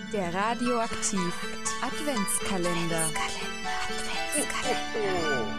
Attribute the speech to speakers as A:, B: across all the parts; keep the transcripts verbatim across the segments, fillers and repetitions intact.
A: Der Radioaktiv Adventskalender. Adventskalender.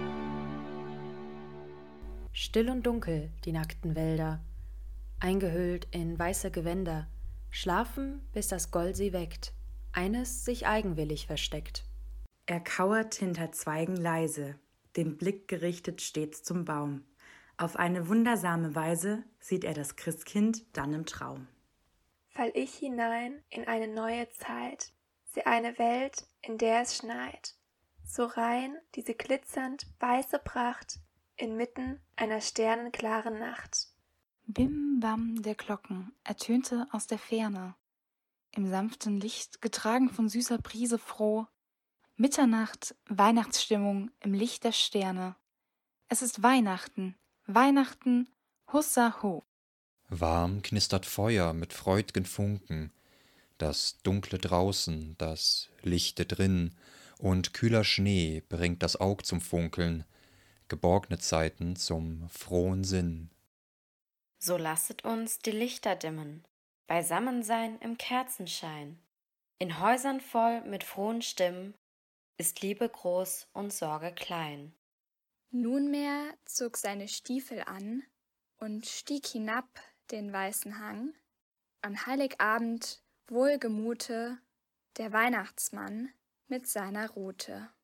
B: Still und dunkel die nackten Wälder, eingehüllt in weiße Gewänder, schlafen, bis das Gold sie weckt, eines sich eigenwillig versteckt.
C: Er kauert hinter Zweigen leise, den Blick gerichtet stets zum Baum. Auf eine wundersame Weise sieht er das Christkind dann im Traum.
D: Fall ich hinein in eine neue Zeit, seh eine Welt, in der es schneit, so rein diese glitzernd weiße Pracht inmitten einer sternenklaren Nacht.
E: Bim bam der Glocken ertönte aus der Ferne, im sanften Licht getragen von süßer Brise froh, Mitternacht, Weihnachtsstimmung im Licht der Sterne. Es ist Weihnachten, Weihnachten, Hussa ho.
F: Warm knistert Feuer mit freud'gen Funken, das Dunkle draußen, das Lichte drin, und kühler Schnee bringt das Aug zum Funkeln, geborgne Zeiten zum frohen Sinn.
G: So lasset uns die Lichter dimmen, beisammen sein im Kerzenschein. In Häusern voll mit frohen Stimmen ist Liebe groß und Sorge klein.
H: Nunmehr zog seine Stiefel an und stieg hinab den weißen Hang. An Heiligabend wohlgemute der Weihnachtsmann mit seiner Rute.